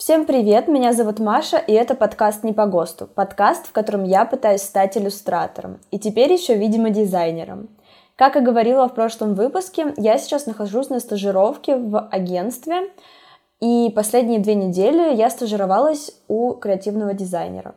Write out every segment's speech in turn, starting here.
Всем привет, меня зовут Маша, и это подкаст «Не по ГОСТу», подкаст, в котором я пытаюсь стать иллюстратором, и теперь еще, видимо, дизайнером. Как и говорила в прошлом выпуске, я сейчас нахожусь на стажировке в агентстве, и последние 2 недели я стажировалась у креативного дизайнера.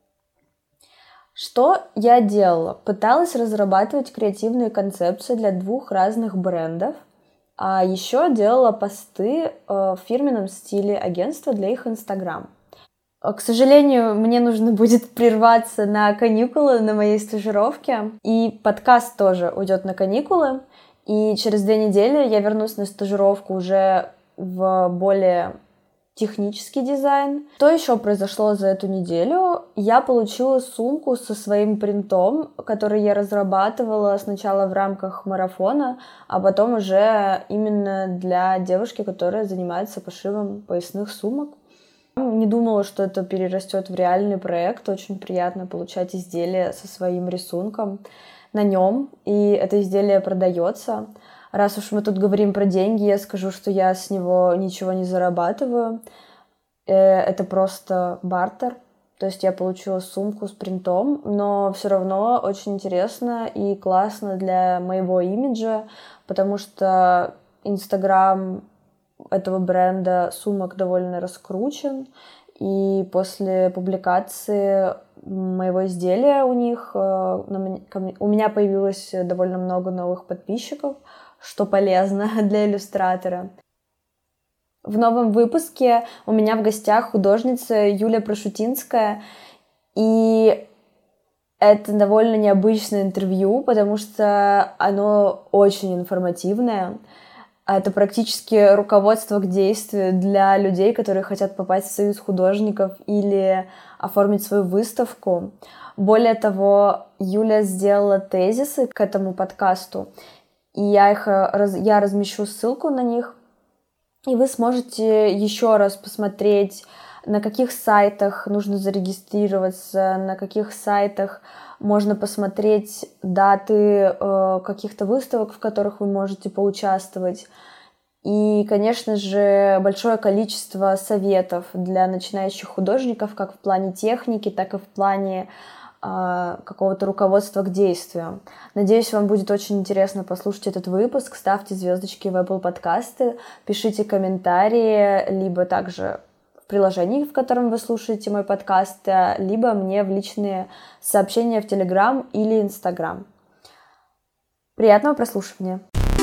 Что я делала? Пыталась разрабатывать креативные концепции для 2 разных брендов, а еще делала посты в фирменном стиле агентства для их Инстаграм. К сожалению, мне нужно будет прерваться на каникулы на моей стажировке, и подкаст тоже уйдет на каникулы, и через 2 недели я вернусь на стажировку уже в более технический дизайн. Что еще произошло за эту неделю? Я получила сумку со своим принтом, который я разрабатывала сначала в рамках марафона, а потом уже именно для девушки, которая занимается пошивом поясных сумок. Не думала, что это перерастет в реальный проект. Очень приятно получать изделие со своим рисунком на нем, и это изделие продается. Раз уж мы тут говорим про деньги, я скажу, что я с него ничего не зарабатываю. Это просто бартер. То есть я получила сумку с принтом, но все равно очень интересно и классно для моего имиджа, потому что Инстаграм этого бренда сумок довольно раскручен, и после публикации моего изделия у них у меня появилось довольно много новых подписчиков, что полезно для иллюстратора. В новом выпуске у меня в гостях художница Юля Прошутинская, и это довольно необычное интервью, потому что оно очень информативное. Это практически руководство к действию для людей, которые хотят попасть в союз художников или оформить свою выставку. Более того, Юля сделала тезисы к этому подкасту, и я размещу ссылку на них, и вы сможете еще раз посмотреть, на каких сайтах нужно зарегистрироваться, на каких сайтах можно посмотреть даты каких-то выставок, в которых вы можете поучаствовать. И, конечно же, большое количество советов для начинающих художников, как в плане техники, так и в плане какого-то руководства к действию. Надеюсь, вам будет очень интересно послушать этот выпуск. Ставьте звездочки в Apple подкасты, пишите комментарии, либо также в приложении, в котором вы слушаете мой подкаст, либо мне в личные сообщения в Telegram или Instagram. Приятного прослушивания!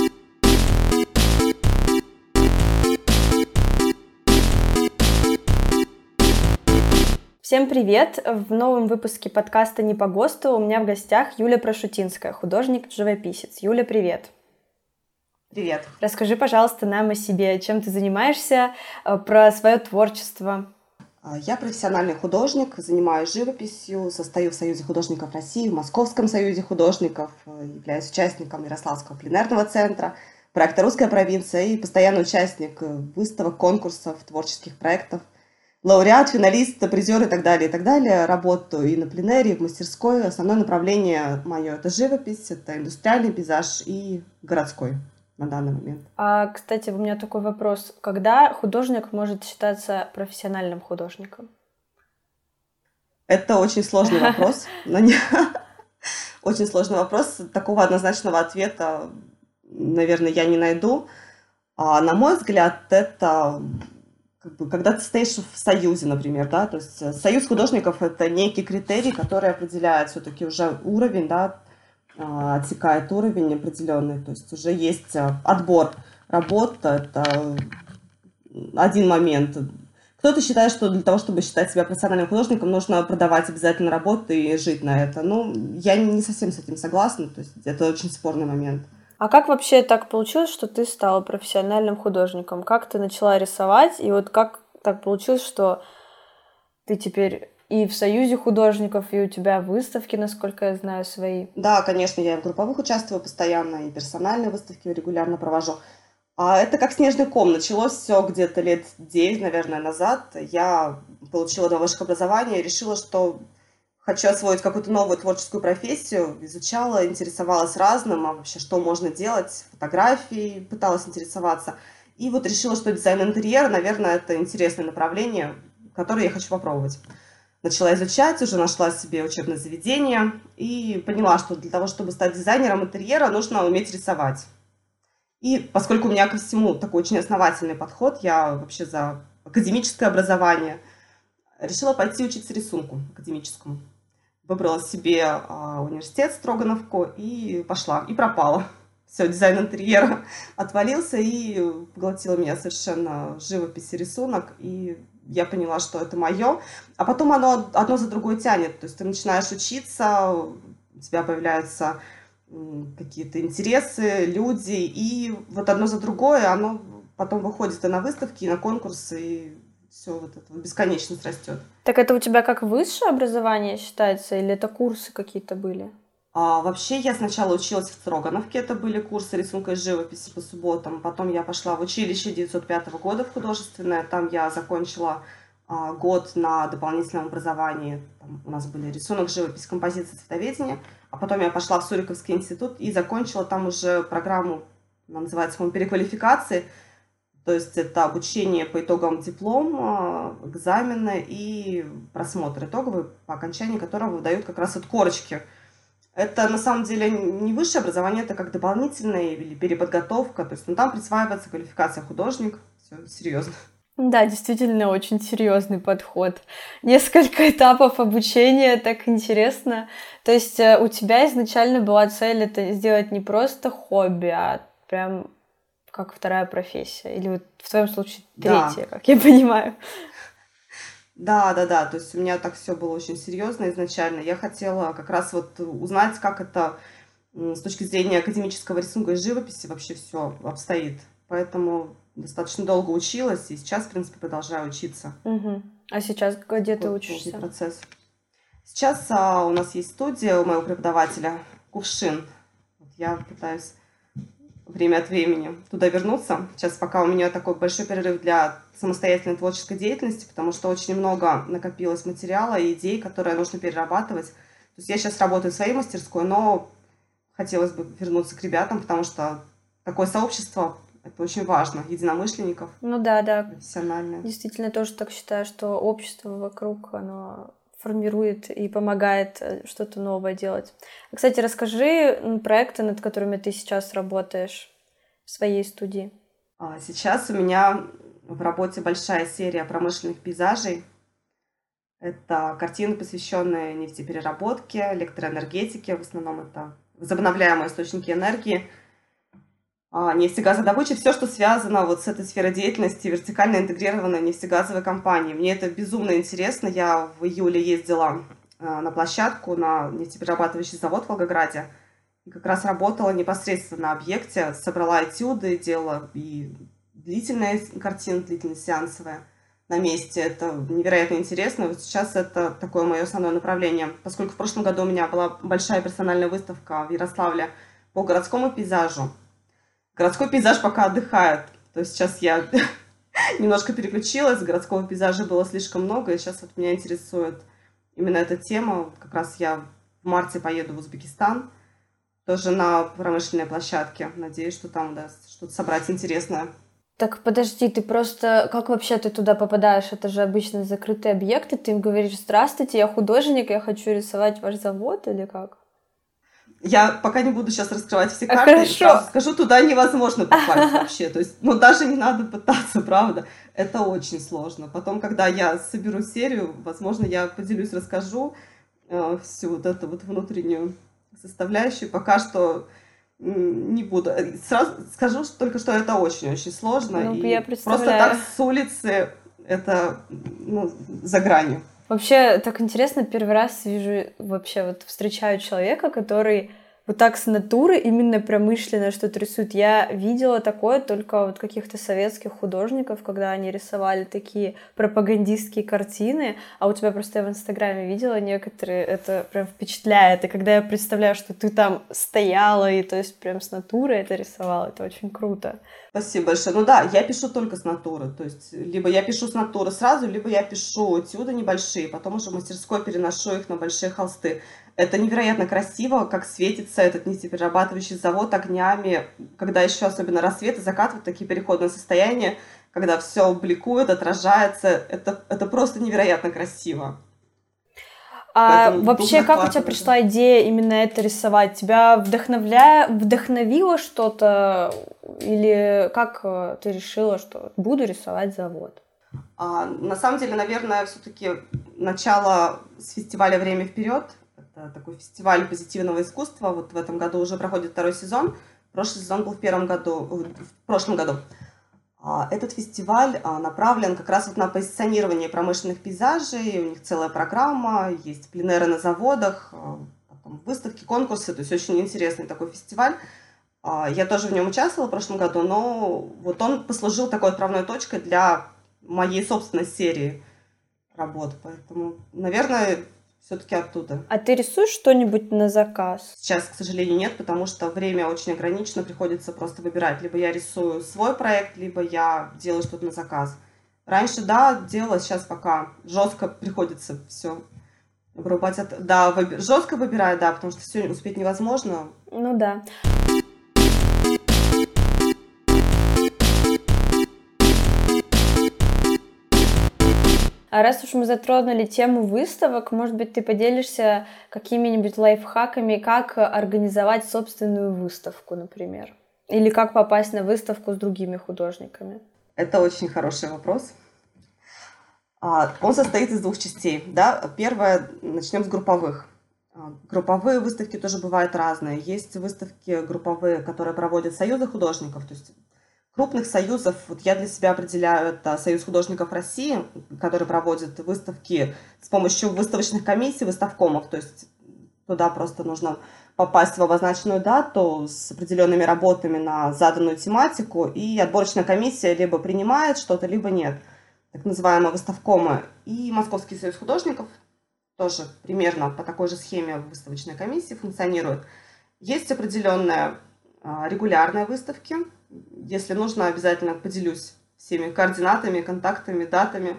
Всем привет! В новом выпуске подкаста «Не по ГОСТу» у меня в гостях Юля Прошутинская, художник-живописец. Юля, привет! Привет! Расскажи, пожалуйста, нам о себе, чем ты занимаешься, про свое творчество. Я профессиональный художник, занимаюсь живописью, состою в Союзе художников России, в Московском союзе художников, являюсь участником Ярославского пленэрного центра, проекта «Русская провинция» и постоянный участник выставок, конкурсов, творческих проектов. Лауреат, финалист, призер и так далее, и так далее. Работаю и на пленэре, и в мастерской. Основное направление мое — это живопись, это индустриальный пейзаж и городской на данный момент. Кстати, у меня такой вопрос. Когда художник может считаться профессиональным художником? Это очень сложный вопрос. Очень сложный вопрос. Такого однозначного ответа, наверное, я не найду. На мой взгляд, это когда ты стоишь в союзе, например, да, то есть союз художников — это некий критерий, который определяет все-таки уже уровень, да, отсекает уровень определенный, то есть уже есть отбор работ, это один момент. Кто-то считает, что для того, чтобы считать себя профессиональным художником, нужно продавать обязательно работы и жить на это. Ну, я не совсем с этим согласна, то есть это очень спорный момент. А как вообще так получилось, что ты стала профессиональным художником? Как ты начала рисовать? И вот как так получилось, что ты теперь и в Союзе художников, и у тебя выставки, насколько я знаю, свои? Да, конечно, я в групповых участвую постоянно, и персональные выставки регулярно провожу. А это как снежный ком. Началось все где-то лет 9, наверное, назад. Я получила 2 высших образования и решила, что хочу освоить какую-то новую творческую профессию. Изучала, интересовалась разным, а вообще что можно делать, фотографией пыталась интересоваться. И вот решила, что дизайн интерьера, наверное, это интересное направление, которое я хочу попробовать. Начала изучать, уже нашла себе учебное заведение и поняла, что для того, чтобы стать дизайнером интерьера, нужно уметь рисовать. И поскольку у меня ко всему такой очень основательный подход, я вообще за академическое образование, решила пойти учиться рисунку академическому. Выбрала себе университет Строгановку и пошла, и пропала. Все, дизайн интерьера отвалился и поглотила меня совершенно живопись и рисунок. И я поняла, что это мое. А потом оно одно за другое тянет. То есть ты начинаешь учиться, у тебя появляются какие-то интересы, люди. И вот одно за другое оно потом выходит и на выставки, и на конкурсы, и все вот это бесконечность растет. Так это у тебя как высшее образование считается, или это курсы какие-то были? Вообще я сначала училась в Строгановке, это были курсы рисунка и живописи по субботам. Потом я пошла в училище 905 года в художественное. Там я закончила год на дополнительном образовании. Там у нас были рисунок, живопись, композиция, цветоведение. А потом я пошла в Суриковский институт и закончила там уже программу, она называется, по-моему, переквалификации. То есть это обучение по итогам диплом, экзамены и просмотр итоговый, по окончании которого выдают как раз вот корочки. Это на самом деле не высшее образование, это как дополнительное или переподготовка. То есть там присваивается квалификация художник. Все серьезно. Да, действительно очень серьезный подход. Несколько этапов обучения, так интересно. То есть у тебя изначально была цель это сделать не просто хобби, а прям как вторая профессия. Или вот в твоем случае третья, как я понимаю. Да. То есть у меня так все было очень серьезно изначально. Я хотела как раз вот узнать, как это с точки зрения академического рисунка и живописи вообще все обстоит. Поэтому достаточно долго училась и сейчас, в принципе, продолжаю учиться. Угу. А сейчас где ты учишься? Процесс. Сейчас у нас есть студия у моего преподавателя «Кувшин». Я пытаюсь время от времени туда вернуться. Сейчас пока у меня такой большой перерыв для самостоятельной творческой деятельности, потому что очень много накопилось материала и идей, которые нужно перерабатывать. То есть я сейчас работаю в своей мастерской, но хотелось бы вернуться к ребятам, потому что такое сообщество — это очень важно, единомышленников. Ну да. Профессиональное. Действительно, тоже так считаю, что общество вокруг, оно формирует и помогает что-то новое делать. Кстати, расскажи проекты, над которыми ты сейчас работаешь в своей студии. Сейчас у меня в работе большая серия промышленных пейзажей. Это картины, посвященные нефтепереработке, электроэнергетике. В основном это возобновляемые источники энергии, нефтегазодобыча, все, что связано вот с этой сферой деятельности вертикально интегрированной нефтегазовой компании. Мне это безумно интересно. Я в июле ездила на площадку, на нефтеперерабатывающий завод в Волгограде. И как раз работала непосредственно на объекте, собрала этюды, делала и длительные картины, длительно сеансовые на месте. Это невероятно интересно. Вот сейчас это такое мое основное направление. Поскольку в прошлом году у меня была большая персональная выставка в Ярославле по городскому пейзажу. Городской пейзаж пока отдыхает. То есть сейчас я немножко переключилась, городского пейзажа было слишком много, и сейчас вот меня интересует именно эта тема. Как раз я в марте поеду в Узбекистан, тоже на промышленной площадке. Надеюсь, что там удастся что-то собрать интересное. Так, подожди, ты просто... Как вообще ты туда попадаешь? Это же обычно закрытые объекты. Ты им говоришь: здравствуйте, я художник, я хочу рисовать ваш завод, или как? Я пока не буду сейчас раскрывать все карты. Хорошо. Скажу, туда невозможно попасть вообще. То есть, даже не надо пытаться, правда. Это очень сложно. Потом, когда я соберу серию, возможно, я поделюсь, расскажу всю вот эту вот внутреннюю составляющую. Пока что не буду. Сразу скажу только, что это очень-очень сложно. Ну, и я просто так с улицы это за гранью. Вообще, так интересно, первый раз вижу, вообще вот встречаю человека, который вот так с натуры именно промышленно что-то рисует. Я видела такое только вот каких-то советских художников, когда они рисовали такие пропагандистские картины, а у тебя просто я в Инстаграме видела некоторые, это прям впечатляет. И когда я представляю, что ты там стояла и то есть прям с натуры это рисовала, это очень круто. Спасибо большое. Да, я пишу только с натуры. То есть, либо я пишу с натуры сразу, либо я пишу этюды небольшие, потом уже в мастерской переношу их на большие холсты. Это невероятно красиво, как светится этот нефтеперерабатывающий завод огнями, когда еще особенно рассвет и закат, вот такие переходные состояния, когда все бликует, отражается. Это просто невероятно красиво. А Поэтому дух вообще, как у тебя захватывает. пришла идея именно это рисовать? Тебя вдохновило что-то? Или как ты решила, что буду рисовать завод? На самом деле, наверное, все-таки начало с фестиваля «Время вперед». Это такой фестиваль позитивного искусства. Вот в этом году уже проходит второй сезон. Прошлый сезон был в прошлом году. Этот фестиваль направлен как раз вот на позиционирование промышленных пейзажей. У них целая программа, есть пленеры на заводах, потом выставки, конкурсы. То есть очень интересный такой фестиваль. Я тоже в нем участвовала в прошлом году, но вот он послужил такой отправной точкой для моей собственной серии работ. Поэтому, наверное, все-таки оттуда. А ты рисуешь что-нибудь на заказ? Сейчас, к сожалению, нет, потому что время очень ограничено, приходится просто выбирать. Либо я рисую свой проект, либо я делаю что-то на заказ. Раньше, да, делала, сейчас пока жестко приходится все вырубать. Да, жестко выбираю, да, потому что все успеть невозможно. Ну да. А раз уж мы затронули тему выставок, может быть, ты поделишься какими-нибудь лайфхаками, как организовать собственную выставку, например? Или как попасть на выставку с другими художниками? Это очень хороший вопрос. Он состоит из двух частей. Да? Первое, начнем с групповых. Групповые выставки тоже бывают разные. Есть выставки групповые, которые проводят союзы художников, то есть крупных союзов. Вот я для себя определяю, это Союз художников России, который проводит выставки с помощью выставочных комиссий, выставкомов. То есть туда просто нужно попасть в обозначенную дату с определенными работами на заданную тематику, и отборочная комиссия либо принимает что-то, либо нет. Так называемые выставкомы. И Московский союз художников тоже примерно по такой же схеме выставочной комиссии функционирует. Есть определенные регулярные выставки. Если нужно, обязательно поделюсь всеми координатами, контактами, датами.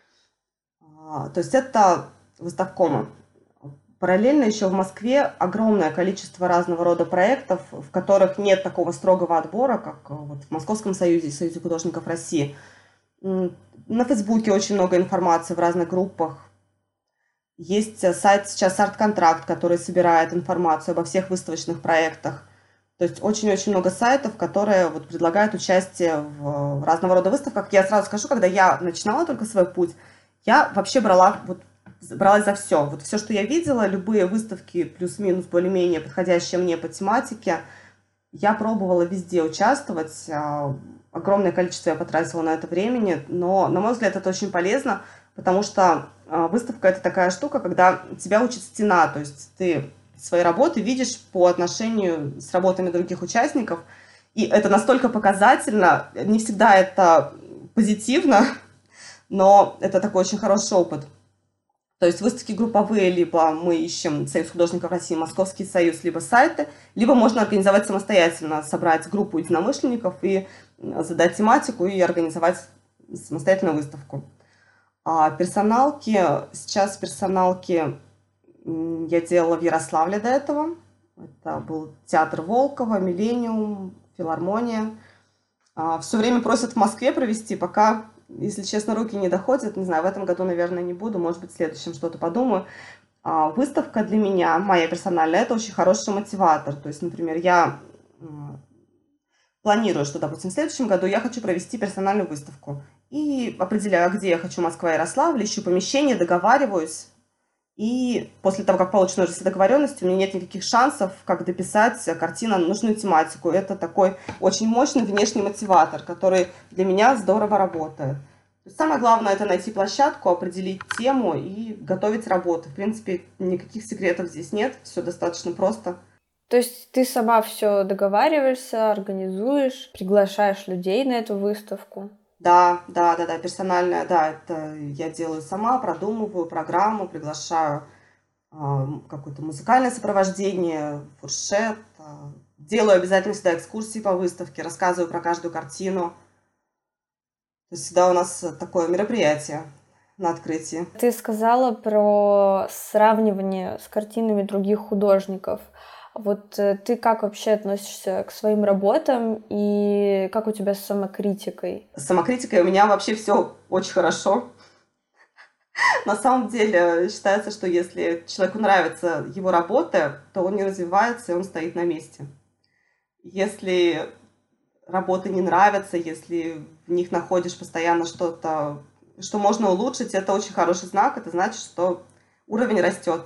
То есть это выставкомы. Параллельно еще в Москве огромное количество разного рода проектов, в которых нет такого строгого отбора, как вот в Московском союзе, Союзе художников России. На Фейсбуке очень много информации в разных группах. Есть сайт сейчас «Арт-контракт», который собирает информацию обо всех выставочных проектах. То есть очень-очень много сайтов, которые вот предлагают участие в разного рода выставках. Я сразу скажу, когда я начинала только свой путь, я вообще бралась за все. Вот все, что я видела, любые выставки плюс-минус более-менее подходящие мне по тематике, я пробовала везде участвовать. Огромное количество я потратила на это времени, но, на мой взгляд, это очень полезно, потому что выставка – это такая штука, когда тебя учит стена, то есть ты свои работы видишь по отношению с работами других участников, и это настолько показательно, не всегда это позитивно, но это такой очень хороший опыт. То есть выставки групповые, либо мы ищем Союз художников России, Московский союз, либо сайты, либо можно организовать самостоятельно, собрать группу единомышленников и задать тематику и организовать самостоятельную выставку. Сейчас персоналки я делала в Ярославле до этого. Это был театр Волкова, Миллениум, филармония. Все время просят в Москве провести, пока, если честно, руки не доходят. Не знаю, в этом году, наверное, не буду, может быть, в следующем что-то подумаю. Выставка для меня, моя персональная, это очень хороший мотиватор. То есть, например, я планирую, что, допустим, в следующем году я хочу провести персональную выставку. И определяю, где я хочу, Москва, Ярославль, ищу помещение, договариваюсь. И после того, как получены уже все договоренности, у меня нет никаких шансов, как дописать картину на нужную тематику. Это такой очень мощный внешний мотиватор, который для меня здорово работает. То есть самое главное – это найти площадку, определить тему и готовить работу. В принципе, никаких секретов здесь нет, все достаточно просто. То есть ты сама все договариваешься, организуешь, приглашаешь людей на эту выставку? Да, персональная, да, это я делаю сама, продумываю программу, приглашаю какое-то музыкальное сопровождение, фуршет, делаю обязательно всегда экскурсии по выставке, рассказываю про каждую картину. То есть всегда у нас такое мероприятие на открытии. Ты сказала про сравнивание с картинами других художников. Вот ты как вообще относишься к своим работам и как у тебя с самокритикой? С самокритикой у меня вообще все очень хорошо. На самом деле считается, что если человеку нравятся его работы, то он не развивается, и он стоит на месте. Если работы не нравятся, если в них находишь постоянно что-то, что можно улучшить, это очень хороший знак. Это значит, что уровень растет.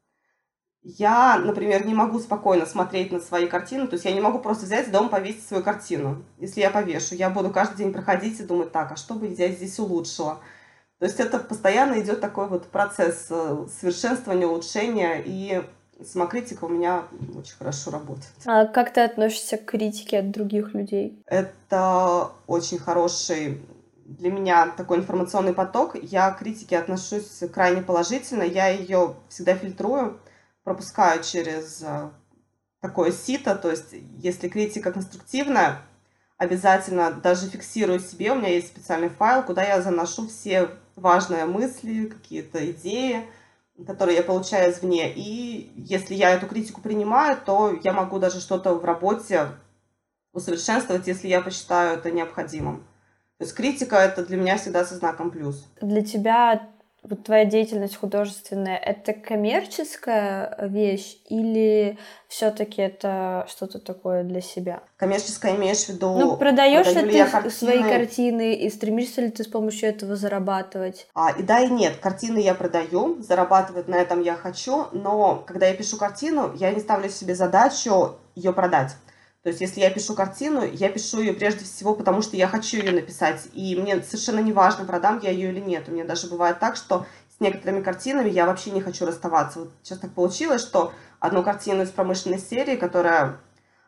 Я, например, не могу спокойно смотреть на свои картины, то есть я не могу просто взять дома повесить свою картину. Если я повешу, я буду каждый день проходить и думать, так, а что бы я здесь улучшила? То есть это постоянно идет такой вот процесс совершенствования, улучшения, и самокритика у меня очень хорошо работает. А как ты относишься к критике от других людей? Это очень хороший для меня такой информационный поток. Я к критике отношусь крайне положительно, я ее всегда фильтрую, пропускаю через такое сито, то есть если критика конструктивная, обязательно даже фиксирую себе, у меня есть специальный файл, куда я заношу все важные мысли, какие-то идеи, которые я получаю извне. И если я эту критику принимаю, то я могу даже что-то в работе усовершенствовать, если я посчитаю это необходимым. То есть критика — это для меня всегда со знаком плюс. Для тебя вот твоя деятельность художественная — это коммерческая вещь или все-таки это что-то такое для себя? Коммерческое имеешь в виду? Ну, продаешь продаю ли ли я ты свои картины и стремишься ли ты с помощью этого зарабатывать? И да, и нет. Картины я продаю, зарабатывать на этом я хочу, но когда я пишу картину, я не ставлю себе задачу ее продать. То есть, если я пишу картину, я пишу ее прежде всего, потому что я хочу ее написать. И мне совершенно не важно, продам я ее или нет. У меня даже бывает так, что с некоторыми картинами я вообще не хочу расставаться. Вот сейчас так получилось, что одну картину из промышленной серии, которая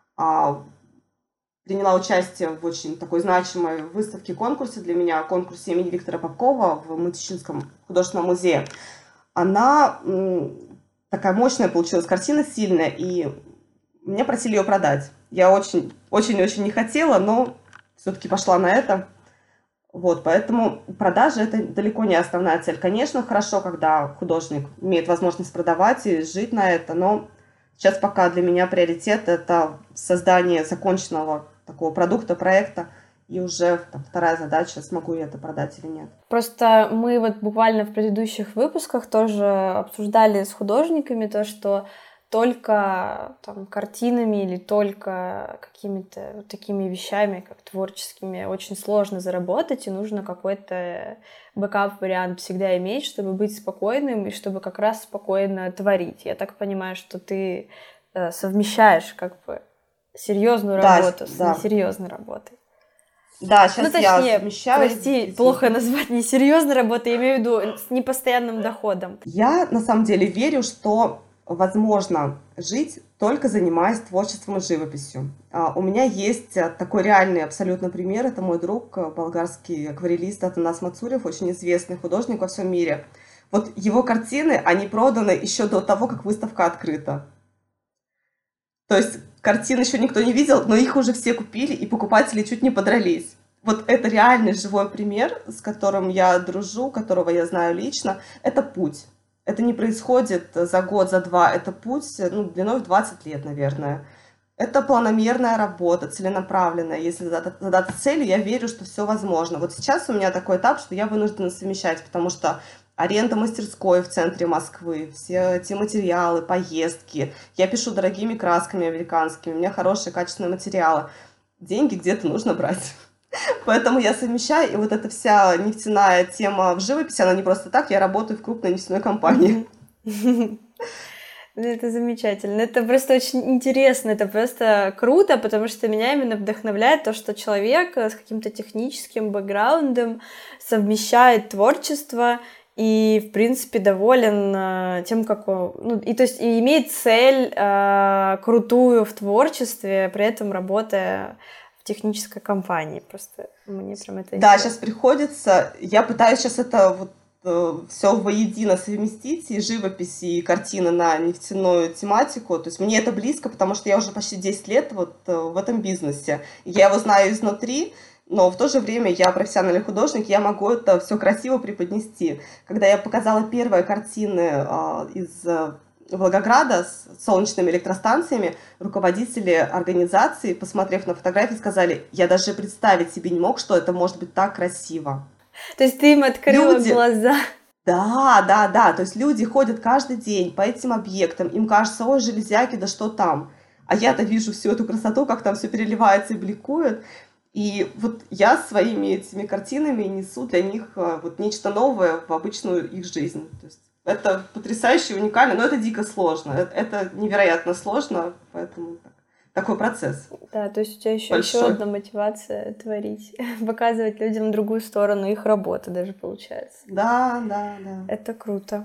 приняла участие в очень такой значимой выставке-конкурсе для меня, конкурсе имени Виктора Попкова в Мытищинском художественном музее, она такая мощная получилась картина, сильная, и меня просили ее продать. Я очень-очень не хотела, но все-таки пошла на это. Вот, поэтому продажа — это далеко не основная цель. Конечно, хорошо, когда художник имеет возможность продавать и жить на это, но сейчас пока для меня приоритет — это создание законченного такого продукта, проекта, и уже вторая задача, смогу я это продать или нет. Просто мы вот буквально в предыдущих выпусках тоже обсуждали с художниками то, что только там картинами или только какими-то вот такими вещами, как творческими, очень сложно заработать, и нужно какой-то бэкап-вариант всегда иметь, чтобы быть спокойным и чтобы как раз спокойно творить. Я так понимаю, что ты совмещаешь как бы серьезную работу с несерьезной работой. Да, сейчас я совмещаю. Прости, плохо назвать несерьезной работой, я имею в виду с непостоянным доходом. Я на самом деле верю, что возможно жить, только занимаясь творчеством и живописью. У меня есть такой реальный абсолютно пример. Это мой друг, болгарский акварелист Атанас Мацурев, очень известный художник во всем мире. Вот его картины, они проданы еще до того, как выставка открыта. То есть картин еще никто не видел, но их уже все купили, и покупатели чуть не подрались. Вот это реальный живой пример, с которым я дружу, которого я знаю лично. Это путь. Это не происходит за год, за два. Это путь длиной в 20 лет, наверное. Это планомерная работа, целенаправленная. Если задаться целью, я верю, что все возможно. Вот сейчас у меня такой этап, что я вынуждена совмещать, потому что аренда мастерской в центре Москвы, все эти материалы, поездки. Я пишу дорогими красками американскими, у меня хорошие качественные материалы. Деньги где-то нужно брать. Поэтому я совмещаю, и вот эта вся нефтяная тема в живописи, она не просто так, я работаю в крупной нефтяной компании. Это замечательно. Это просто очень интересно, это просто круто, потому что меня именно вдохновляет то, что человек с каким-то техническим бэкграундом совмещает творчество и, в принципе, доволен тем, как он... и имеет цель крутую в творчестве, при этом работая в технической компании. Просто мне прям это интересно. Да, сейчас приходится... Я пытаюсь сейчас это все воедино совместить, и живопись, и картины на нефтяную тематику. То есть мне это близко, потому что я уже почти 10 лет в этом бизнесе. Я его знаю изнутри, но в то же время я профессиональный художник, я могу это все красиво преподнести. Когда я показала первые картины из Волгограда с солнечными электростанциями, руководители организации, посмотрев на фотографии, сказали: я даже представить себе не мог, что это может быть так красиво. То есть ты им открыла глаза. Да. То есть люди ходят каждый день по этим объектам, им кажется: ой, железяки, да что там. А я-то вижу всю эту красоту, как там все переливается и бликует. И вот я своими этими картинами несу для них вот нечто новое в обычную их жизнь. То есть это потрясающе, уникально, но это дико сложно. Это невероятно сложно, поэтому такой процесс. Да, то есть у тебя еще одна мотивация творить, показывать людям другую сторону их работы даже получается. Да. Это круто.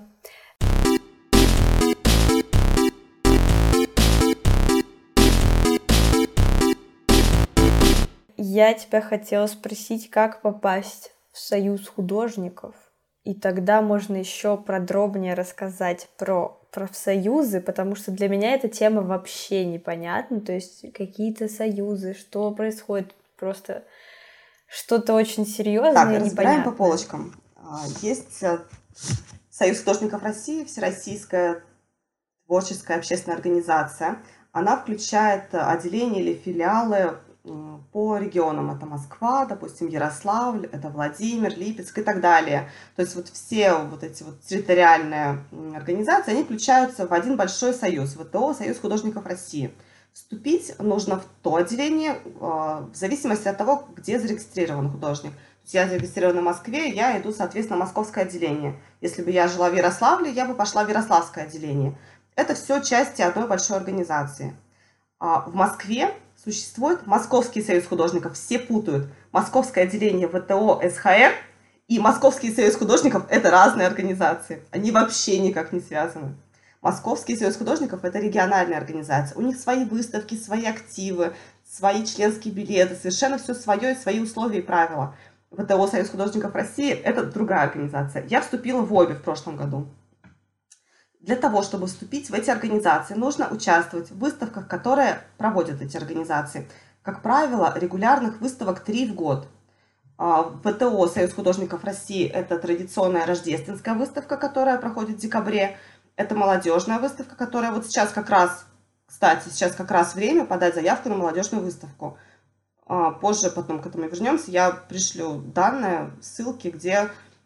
Я тебя хотела спросить, как попасть в союз художников, и тогда можно еще подробнее рассказать про профсоюзы, потому что для меня эта тема вообще непонятна, то есть какие-то союзы, что происходит, просто что-то очень серьезное и непонятное. Разбираем по полочкам. Есть Союз художников России, Всероссийская творческая общественная организация. Она включает отделения или филиалы по регионам. Это Москва, допустим, Ярославль, это Владимир, Липецк и так далее. То есть вот все вот эти вот территориальные организации, они включаются в один большой союз, ВТО, Союз художников России. Вступить нужно в то отделение в зависимости от того, где зарегистрирован художник. То есть я зарегистрирована в Москве, я иду, соответственно, в московское отделение. Если бы я жила в Ярославле, я бы пошла в Ярославское отделение. Это все части одной большой организации. В Москве существует Московский союз художников. Все путают. Московское отделение ВТО СХР и Московский союз художников – это разные организации. Они вообще никак не связаны. Московский союз художников – это региональная организация. У них свои выставки, свои активы, свои членские билеты, совершенно все свое, свои условия и правила. ВТО Союз художников России – это другая организация. Я вступила в обе в прошлом году. Для того, чтобы вступить в эти организации, нужно участвовать в выставках, которые проводят эти организации. Как правило, регулярных выставок 3 в год. ВТО Союз художников России – это традиционная рождественская выставка, которая проходит в декабре. Это молодежная выставка, которая вот сейчас как раз, кстати, сейчас как раз время подать заявку на молодежную выставку. Позже, потом к этому вернемся, я пришлю данные, ссылки, где...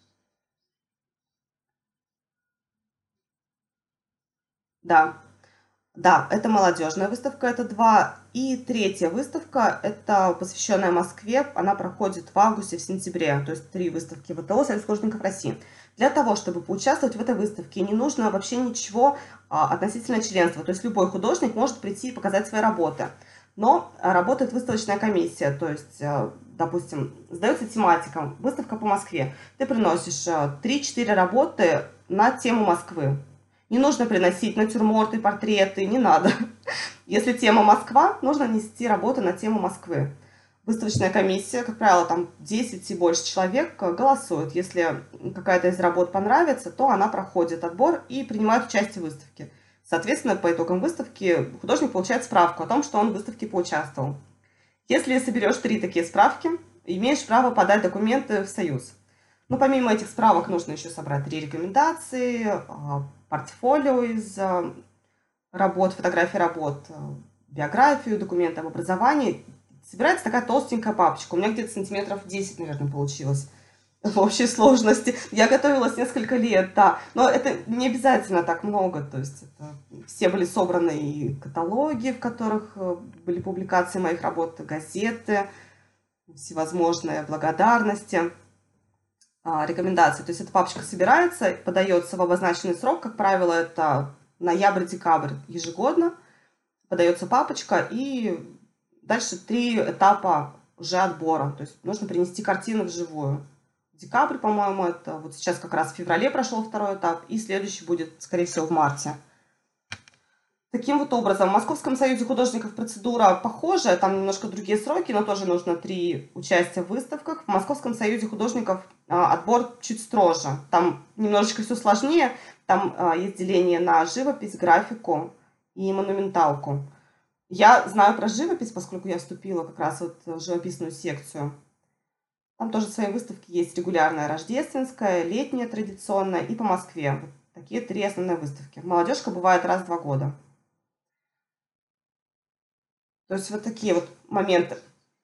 Да, это молодежная выставка, это 2. И 3-я выставка, это посвященная Москве, она проходит в августе, в сентябре, то есть 3 выставки ВТО Союз художников России. Для того, чтобы поучаствовать в этой выставке, не нужно вообще ничего относительно членства, то есть любой художник может прийти и показать свои работы. Но работает выставочная комиссия, то есть, допустим, сдается тематика, выставка по Москве, ты приносишь 3-4 работы на тему Москвы. Не нужно приносить натюрморты, портреты, не надо. Если тема Москва, нужно нести работы на тему Москвы. Выставочная комиссия, как правило, там 10 и больше человек голосуют. Если какая-то из работ понравится, то она проходит отбор и принимает участие в выставке. Соответственно, по итогам выставки художник получает справку о том, что он в выставке поучаствовал. Если соберешь 3 такие справки, имеешь право подать документы в союз. Но помимо этих справок нужно еще собрать 3 рекомендации, портфолио из работ, фотографии работ, биографию, документы об образовании. Собирается такая толстенькая папочка. У меня где-то сантиметров 10, наверное, получилось в общей сложности. Я готовилась несколько лет, да. Но это не обязательно так много. То есть это все были собраны и каталоги, в которых были публикации моих работ, газеты, всевозможные благодарности, рекомендации. То есть эта папочка собирается, подается в обозначенный срок, как правило, это ноябрь-декабрь ежегодно, подается папочка, и дальше 3 этапа уже отбора. То есть нужно принести картину вживую. Декабрь, по-моему, это вот сейчас как раз в феврале прошел 2-й этап, и следующий будет, скорее всего, в марте. Таким вот образом, в Московском союзе художников процедура похожая, там немножко другие сроки, но тоже нужно 3 участия в выставках. В Московском союзе художников отбор чуть строже, там немножечко все сложнее, там есть деление на живопись, графику и монументалку. Я знаю про живопись, поскольку я вступила как раз вот в живописную секцию. Там тоже свои выставки есть: регулярная, рождественская, летняя традиционная и по Москве. Вот такие 3 основные выставки. Молодежка бывает раз в 2 года. То есть вот такие вот моменты.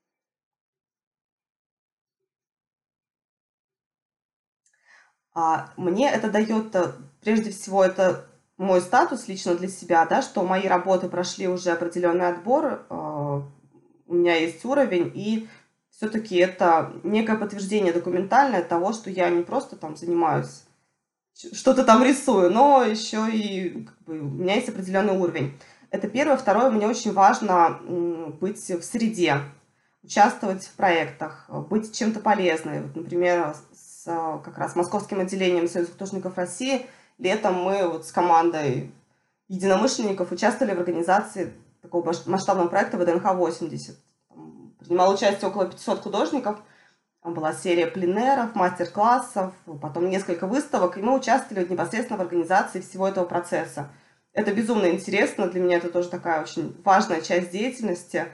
Мне это дает, прежде всего, это мой статус лично для себя, да, что мои работы прошли уже определенный отбор, у меня есть уровень, и все-таки это некое подтверждение документальное того, что я не просто там занимаюсь, что-то там рисую, но еще и как бы, у меня есть определенный уровень. Это первое. Второе, мне очень важно быть в среде, участвовать в проектах, быть чем-то полезной. Вот, например, как раз московским отделением Союза художников России летом мы вот с командой единомышленников участвовали в организации такого масштабного проекта ВДНХ-80. Принимало участие около 500 художников. Там была серия пленеров, мастер-классов, потом несколько выставок, и мы участвовали непосредственно в организации всего этого процесса. Это безумно интересно, для меня это тоже такая очень важная часть деятельности.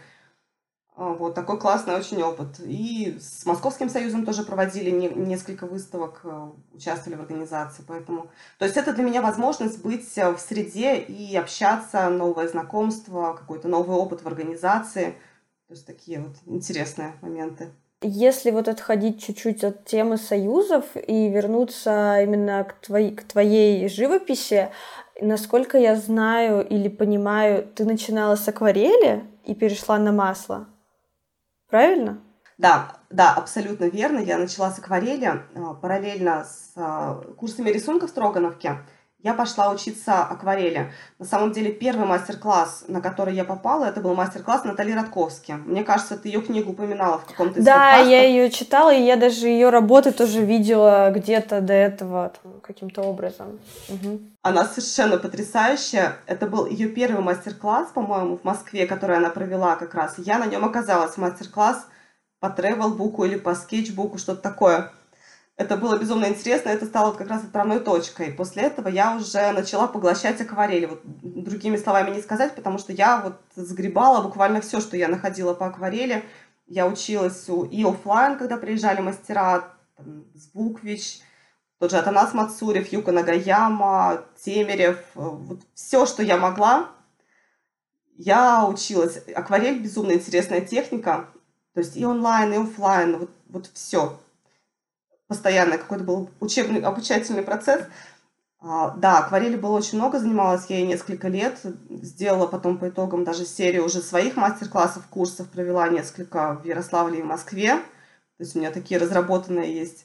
Вот такой классный очень опыт. И с Московским союзом тоже проводили несколько выставок, участвовали в организации. Поэтому, то есть это для меня возможность быть в среде и общаться, новое знакомство, какой-то новый опыт в организации. То есть такие вот интересные моменты. Если вот отходить чуть-чуть от темы союзов и вернуться именно к твоей живописи, насколько я знаю или понимаю, ты начинала с акварели и перешла на масло. Правильно? Да, да, абсолютно верно. Я начала с акварели, параллельно с курсами рисунка в Строгановке. Я пошла учиться акварели. На самом деле, первый мастер-класс, на который я попала, это был мастер-класс Натальи Радковски. Мне кажется, ты ее книгу упоминала в каком-то из Да, подкастов. я ее читала, и я даже ее работы тоже видела где-то до этого каким-то образом. Угу. Она совершенно потрясающая. Это был ее первый мастер-класс, по-моему, в Москве, который она провела как раз. Я на нем оказалась. Мастер-класс по travel-буку или по скетчбуку, что-то такое. Это было безумно интересно, это стало как раз отправной точкой. После этого я уже начала поглощать акварели. Вот, другими словами не сказать, потому что я вот сгребала буквально все, что я находила по акварели. Я училась и офлайн, когда приезжали мастера, Звуквич, тот же Атанас Мацурев, Юка Нагаяма, Темерев. Вот все, что я могла, я училась. Акварель — безумно интересная техника. То есть и онлайн, и офлайн, вот все. Постоянно какой-то был учебный, обучательный процесс. Да, акварели было очень много, занималась я ей несколько лет. Сделала потом по итогам даже серию уже своих мастер-классов, курсов, провела несколько в Ярославле и в Москве. То есть у меня такие разработанные есть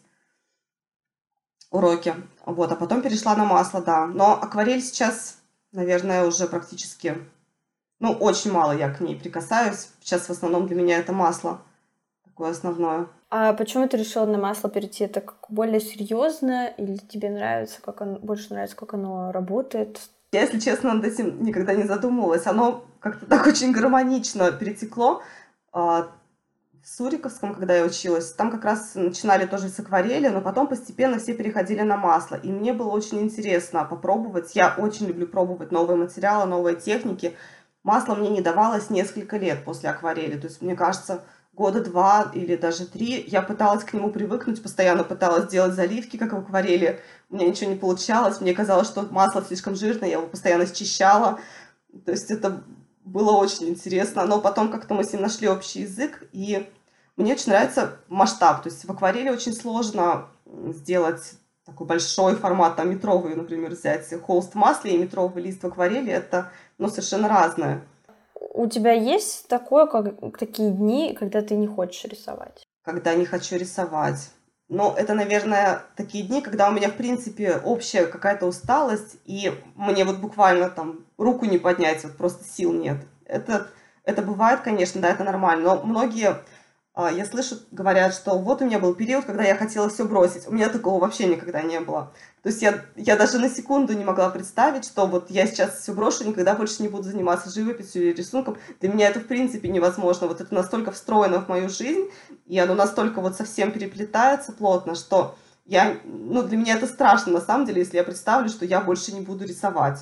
уроки. Вот, а потом перешла на масло, да. Но акварель сейчас, наверное, уже практически, очень мало я к ней прикасаюсь. Сейчас в основном для меня это масло такое основное. А почему ты решила на масло перейти? Это как более серьезно или тебе нравится, больше нравится, как оно работает? Я, если честно, над этим никогда не задумывалась. Оно как-то так очень гармонично перетекло. В Суриковском, когда я училась, там как раз начинали тоже с акварели, но потом постепенно все переходили на масло. И мне было очень интересно попробовать. Я очень люблю пробовать новые материалы, новые техники. Масло мне не давалось несколько лет после акварели. То есть, мне кажется, 2 года или даже 3 я пыталась к нему привыкнуть, постоянно пыталась делать заливки, как в акварели. У меня ничего не получалось. Мне казалось, что масло слишком жирное, я его постоянно счищала. То есть это было очень интересно. Но потом как-то мы с ним нашли общий язык, и мне очень нравится масштаб. То есть в акварели очень сложно сделать такой большой формат, там метровый, например, взять холст в масле и метровый лист в акварели. Это совершенно разное. У тебя есть такие дни, когда ты не хочешь рисовать? Когда не хочу рисовать. Это, наверное, такие дни, когда у меня, в принципе, общая какая-то усталость, и мне вот буквально там руку не поднять, вот просто сил нет. Это бывает, конечно, да, это нормально, но многие, я слышу, говорят, что вот у меня был период, когда я хотела все бросить. У меня такого вообще никогда не было. То есть я даже на секунду не могла представить, что вот я сейчас все брошу, никогда больше не буду заниматься живописью или рисунком. Для меня это в принципе невозможно. Вот это настолько встроено в мою жизнь, и оно настолько вот совсем переплетается плотно, что для меня это страшно на самом деле, если я представлю, что я больше не буду рисовать.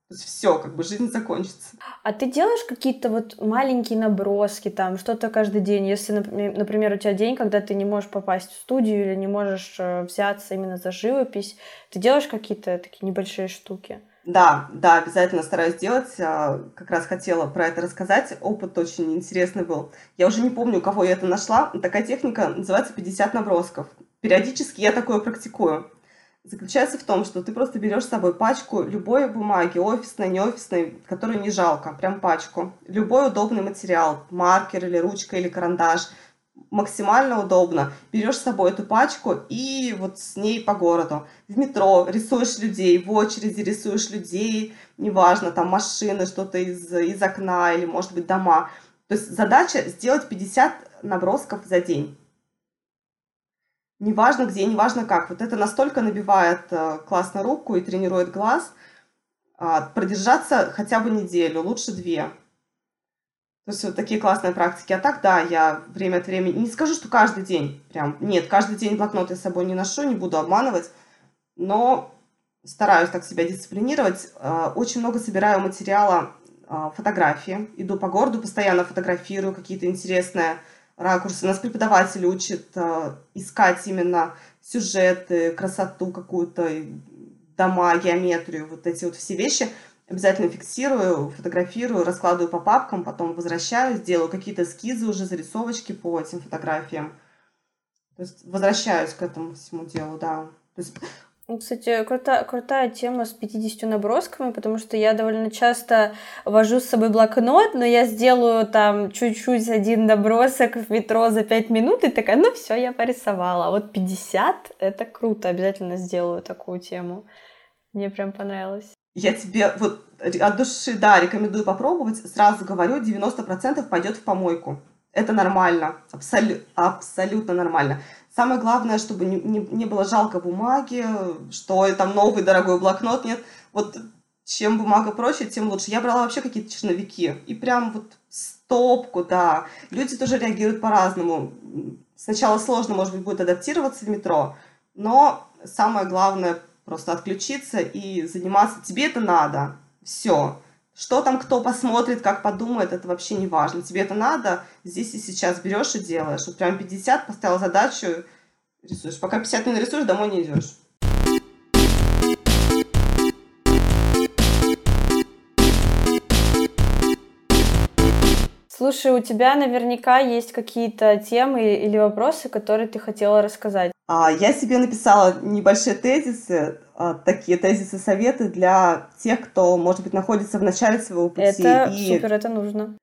То есть все, как бы жизнь закончится. А ты делаешь какие-то вот маленькие наброски, там, что-то каждый день? Если, например, у тебя день, когда ты не можешь попасть в студию или не можешь взяться именно за живопись, ты делаешь какие-то такие небольшие штуки? Да, да, обязательно стараюсь делать. Как раз хотела про это рассказать. Опыт очень интересный был. Я уже не помню, у кого я это нашла. Такая техника называется 50 набросков. Периодически я такое практикую. Заключается в том, что ты просто берешь с собой пачку любой бумаги, офисной, не офисной, которую не жалко, прям пачку. Любой удобный материал, маркер или ручка или карандаш, максимально удобно. Берешь с собой эту пачку и вот с ней по городу. В метро рисуешь людей, в очереди рисуешь людей, неважно, там машины, что-то из окна или, может быть, дома. То есть задача сделать 50 набросков за день. Неважно где, неважно как. Вот это настолько набивает классно руку и тренирует глаз. Продержаться хотя бы неделю, лучше 2. То есть вот такие классные практики. А так, да, я время от времени... Не скажу, что каждый день прям. Нет, каждый день блокнот я с собой не ношу, не буду обманывать. Но стараюсь так себя дисциплинировать. Очень много собираю материала, фотографии. Иду по городу, постоянно фотографирую какие-то интересные ракурсы. Нас преподаватель учит искать именно сюжеты, красоту какую-то, дома, геометрию, вот эти вот все вещи. Обязательно фиксирую, фотографирую, раскладываю по папкам, потом возвращаюсь, делаю какие-то эскизы, уже зарисовочки по этим фотографиям. То есть возвращаюсь к этому всему делу, да. То есть... Кстати, крутая тема с 50 набросками, потому что я довольно часто вожу с собой блокнот, но я сделаю там чуть-чуть один набросок в метро за 5 минут и такая, ну все, я порисовала. А вот 50 — это круто, обязательно сделаю такую тему. Мне прям понравилось. Я тебе вот от души, да, рекомендую попробовать. Сразу говорю, 90% пойдет в помойку. Это нормально, абсолютно нормально. Самое главное, чтобы не было жалко бумаги, что там новый дорогой блокнот нет. Вот чем бумага проще, тем лучше. Я брала вообще какие-то черновики и прям вот стопку, да. Люди тоже реагируют по-разному. Сначала сложно, может быть, будет адаптироваться в метро, но самое главное просто отключиться и заниматься. Тебе это надо. Все. Что там кто посмотрит, как подумает, это вообще не важно. Тебе это надо, здесь и сейчас берешь и делаешь. Вот прям 50 поставил задачу, рисуешь. Пока 50 не нарисуешь, домой не идешь. Слушай, у тебя наверняка есть какие-то темы или вопросы, которые ты хотела рассказать. Я себе написала небольшие тезисы, такие тезисы-советы для тех, кто, может быть, находится в начале своего пути. Это супер, это нужно.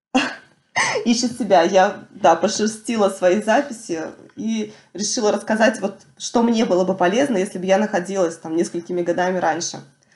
Ищет себя. Я, да, пошерстила свои записи и решила рассказать, вот, что мне было бы полезно, если бы я находилась там несколькими годами раньше.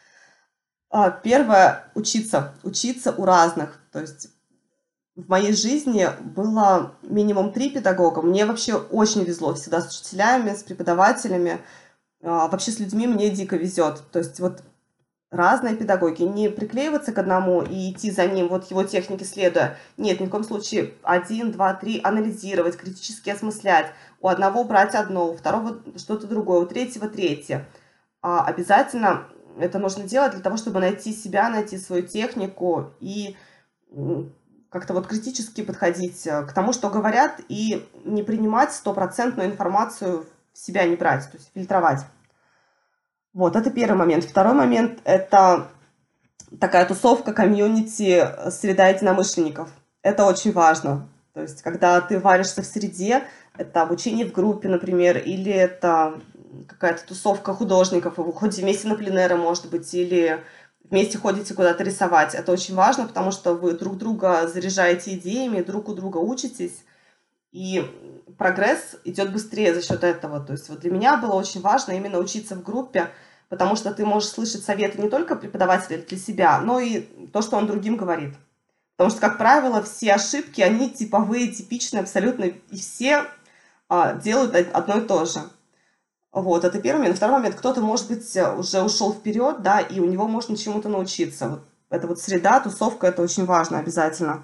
Первое — учиться. Учиться у разных. То есть в моей жизни было минимум 3 педагога. Мне вообще очень везло всегда с учителями, с преподавателями. Вообще с людьми мне дико везет. То есть вот разные педагоги. Не приклеиваться к одному и идти за ним, вот его технике следуя. Нет, ни в коем случае 1, 2, 3 анализировать, критически осмыслять. У одного брать одно, у второго что-то другое, у третьего третье. Обязательно это нужно делать для того, чтобы найти себя, найти свою технику и как-то вот критически подходить к тому, что говорят, и не принимать стопроцентную информацию в себя, не брать, то есть фильтровать. Вот, это первый момент. Второй момент — это такая тусовка, комьюнити, среда единомышленников. Это очень важно. То есть, когда ты варишься в среде, это обучение в группе, например, или это какая-то тусовка художников, и вы ходите вместе на пленэры, может быть, или вместе ходите куда-то рисовать. Это очень важно, потому что вы друг друга заряжаете идеями, друг у друга учитесь, и прогресс идет быстрее за счет этого. То есть вот для меня было очень важно именно учиться в группе, потому что ты можешь слышать советы не только преподавателя для себя, но и то, что он другим говорит. Потому что, как правило, все ошибки, они типовые, типичные абсолютно, и все делают одно и то же. Вот, это первый момент. Второй момент, кто-то, может быть, уже ушел вперед, да, и у него можно чему-то научиться. Вот эта вот среда, тусовка, это очень важно обязательно.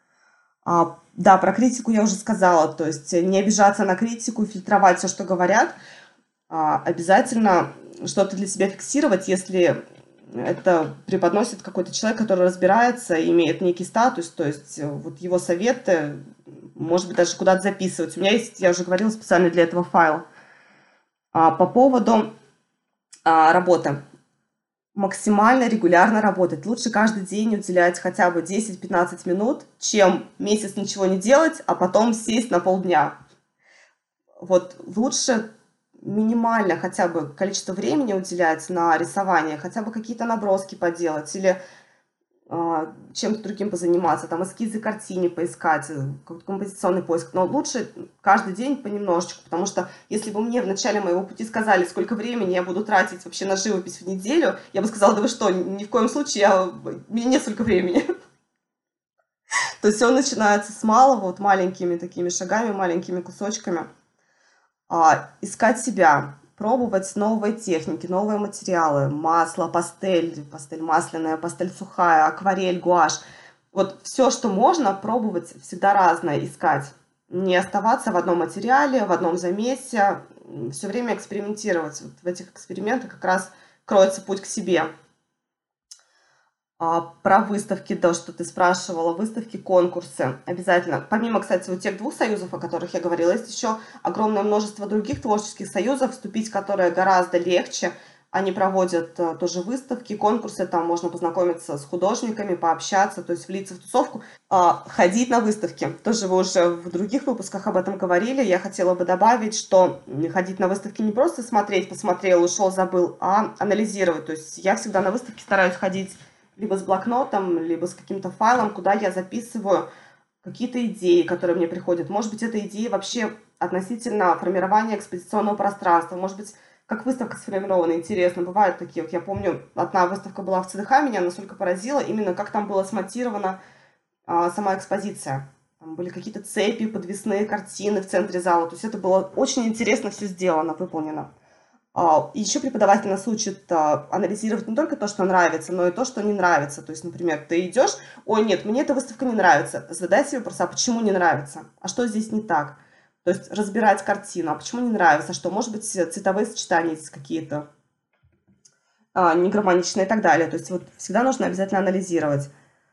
Да, про критику я уже сказала, то есть не обижаться на критику, фильтровать все, что говорят. Обязательно что-то для себя фиксировать, если это преподносит какой-то человек, который разбирается, имеет некий статус, то есть вот его советы, может быть, даже куда-то записывать. У меня есть, я уже говорила, специально для этого файл. По поводу работы. Максимально регулярно работать. Лучше каждый день уделять хотя бы 10-15 минут, чем месяц ничего не делать, а потом сесть на полдня. Вот лучше минимально хотя бы количество времени уделять на рисование, хотя бы какие-то наброски поделать или чем-то другим позаниматься, там эскизы картине поискать, какой-то композиционный поиск. Но лучше каждый день понемножечку, потому что если бы мне в начале моего пути сказали, сколько времени я буду тратить вообще на живопись в неделю, я бы сказала, да вы что, ни в коем случае, у меня нет столько времени. То есть все начинается с малого, вот маленькими такими шагами, маленькими кусочками. Искать себя, пробовать новые техники, новые материалы, масло, пастель, пастель масляная, пастель сухая, акварель, гуашь. Вот все, что можно, пробовать всегда разное искать. Не оставаться в одном материале, в одном замесе, все время экспериментировать. Вот в этих экспериментах как раз кроется путь к себе. Про выставки, то, что ты спрашивала, выставки, конкурсы, обязательно. Помимо, кстати, вот тех 2 союзов, о которых я говорила, есть еще огромное множество других творческих союзов, вступить в которые гораздо легче. Они проводят тоже выставки, конкурсы, там можно познакомиться с художниками, пообщаться, то есть влиться в тусовку. Ходить на выставки. Тоже вы уже в других выпусках об этом говорили. Я хотела бы добавить, что ходить на выставки не просто смотреть, посмотрел, ушел, забыл, а анализировать. То есть я всегда на выставки стараюсь ходить либо с блокнотом, либо с каким-то файлом, куда я записываю какие-то идеи, которые мне приходят. Может быть, это идеи вообще относительно формирования экспозиционного пространства. Может быть, как выставка сформирована, интересно. Бывают такие. Вот я помню, одна выставка была в ЦДХ, меня настолько поразила, именно как там была смонтирована сама экспозиция. Там были какие-то цепи, подвесные картины в центре зала. То есть это было очень интересно все сделано, выполнено. Еще преподаватель нас учит анализировать не только то, что нравится, но и то, что не нравится. То есть, например, ты идешь, ой, нет, мне эта выставка не нравится. Задай себе вопрос, а почему не нравится? А что здесь не так? То есть разбирать картину, а почему не нравится? Что, может быть, цветовые сочетания здесь какие-то негармоничные и так далее. То есть вот всегда нужно обязательно анализировать.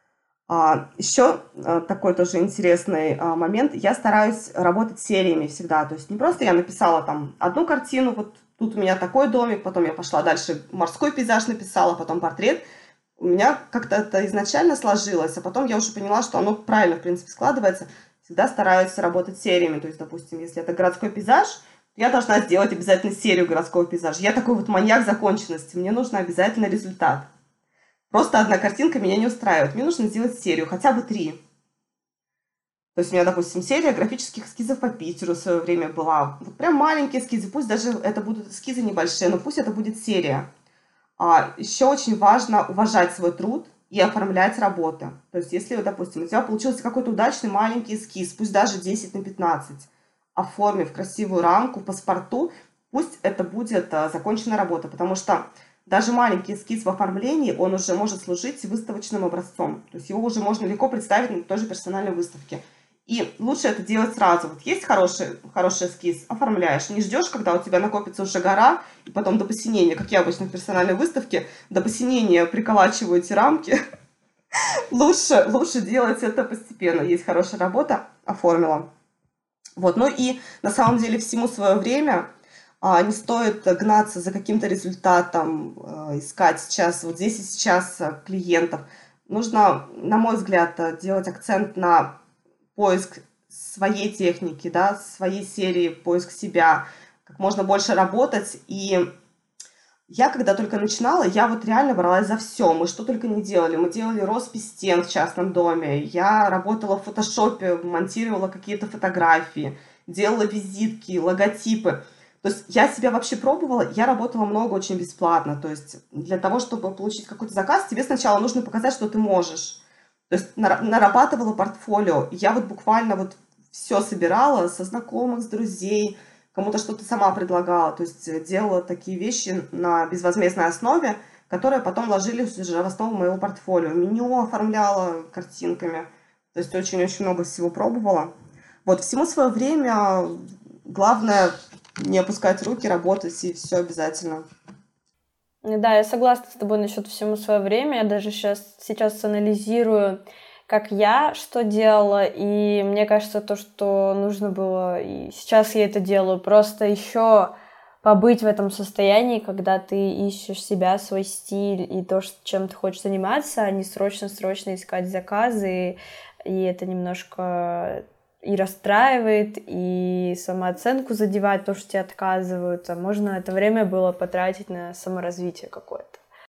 Еще такой тоже интересный момент. Я стараюсь работать сериями всегда. То есть не просто я написала там одну картину, вот тут у меня такой домик, потом я пошла дальше морской пейзаж написала, потом портрет. У меня как-то это изначально сложилось, а потом я уже поняла, что оно правильно, в принципе, складывается. Всегда стараюсь работать сериями. То есть, допустим, если это городской пейзаж, я должна сделать обязательно серию городского пейзажа. Я такой вот маньяк законченности. Мне нужен обязательно результат. Просто одна картинка меня не устраивает. Мне нужно сделать серию, хотя бы 3. То есть у меня, допустим, серия графических эскизов по Питеру в свое время была. Вот прям маленькие эскизы, пусть даже это будут эскизы небольшие, но пусть это будет серия. Еще очень важно уважать свой труд и оформлять работы. То есть если, допустим, у тебя получился какой-то удачный маленький эскиз, пусть даже 10×15, оформи в красивую рамку, паспорту, пусть это будет законченная работа, потому что даже маленький эскиз в оформлении, он уже может служить выставочным образцом. То есть его уже можно легко представить на той же персональной выставке. И лучше это делать сразу. Вот есть хороший эскиз, оформляешь. Не ждешь, когда у тебя накопится уже гора, и потом до посинения, как я обычно в персональной выставке, до посинения приколачиваю эти рамки. Лучше делать это постепенно. Есть хорошая работа, оформила. Вот. Ну и на самом деле всему свое время. Не стоит гнаться за каким-то результатом, искать сейчас, вот здесь и сейчас клиентов. Нужно, на мой взгляд, делать акцент на поиск своей техники, да, своей серии, поиск себя, как можно больше работать. И я, когда только начинала, я вот реально бралась за все. Мы что только не делали. Мы делали роспись стен в частном доме. Я работала в фотошопе, монтировала какие-то фотографии, делала визитки, логотипы. То есть я себя вообще пробовала, я работала много очень бесплатно. То есть для того, чтобы получить какой-то заказ, тебе сначала нужно показать, что ты можешь. То есть нарабатывала портфолио. Я вот буквально вот все собирала со знакомых, с друзей, кому-то что-то сама предлагала. То есть делала такие вещи на безвозмездной основе, которые потом ложились уже в основу моего портфолио. Меню оформляла картинками. То есть очень-очень много всего пробовала. Вот всему свое время. Главное не опускать руки, работать, и все обязательно. Да, я согласна с тобой насчет всему свое время. Я даже сейчас анализирую, как я что делала, и мне кажется, то, что нужно было, и сейчас я это делаю, просто еще побыть в этом состоянии, когда ты ищешь себя, свой стиль и то, чем ты хочешь заниматься, а не срочно-срочно искать заказы, и это немножко и расстраивает, и самооценку задевает, то, что тебе отказывают, а можно это время было потратить на саморазвитие какое-то.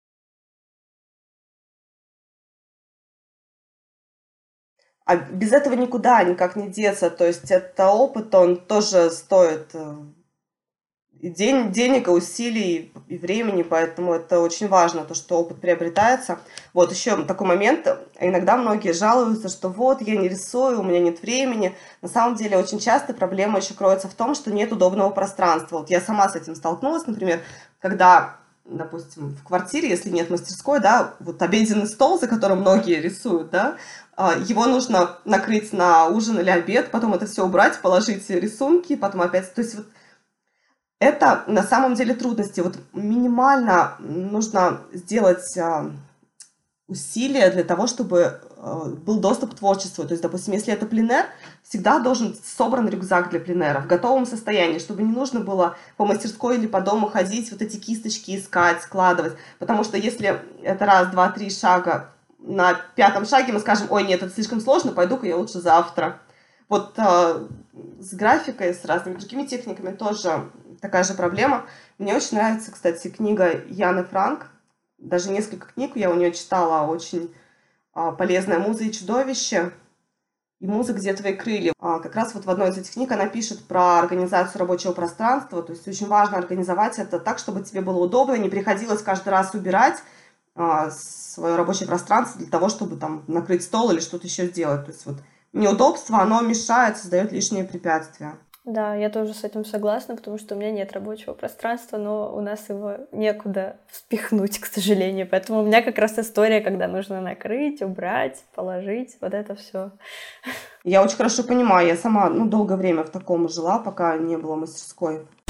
А без этого никуда никак не деться. То есть это опыт, он тоже стоит и денег, и усилий, и времени, поэтому это очень важно, то, что опыт приобретается. Вот еще такой момент, иногда многие жалуются, что вот, я не рисую, у меня нет времени. На самом деле, очень часто проблема еще кроется в том, что нет удобного пространства. Вот я сама с этим столкнулась, например, когда, допустим, в квартире, если нет мастерской, да, вот обеденный стол, за которым многие рисуют, да, его нужно накрыть на ужин или обед, потом это все убрать, положить рисунки, потом опять... То есть вот это на самом деле трудности. Вот минимально нужно сделать усилия для того, чтобы был доступ к творчеству. То есть, допустим, если это пленэр, всегда должен собран рюкзак для пленэра в готовом состоянии, чтобы не нужно было по мастерской или по дому ходить, вот эти кисточки искать, складывать. Потому что если это раз, два, три шага, на пятом шаге мы скажем, ой, нет, это слишком сложно, пойду-ка я лучше завтра. Вот с графикой, с разными другими техниками тоже такая же проблема. Мне очень нравится, кстати, книга Яны Франк. Даже несколько книг я у нее читала. Очень полезная «Муза и чудовище» и «Муза, где твои крылья». Как раз вот в одной из этих книг она пишет про организацию рабочего пространства. То есть очень важно организовать это так, чтобы тебе было удобно, не приходилось каждый раз убирать свое рабочее пространство для того, чтобы там накрыть стол или что-то еще сделать. То есть вот неудобство, оно мешает, создает лишние препятствия. Да, я тоже с этим согласна, потому что у меня нет рабочего пространства, но у нас его некуда впихнуть, к сожалению. Поэтому у меня как раз история, когда нужно накрыть, убрать, положить, вот это все. Я очень хорошо понимаю, я сама долгое время в таком жила, пока не было мастерской.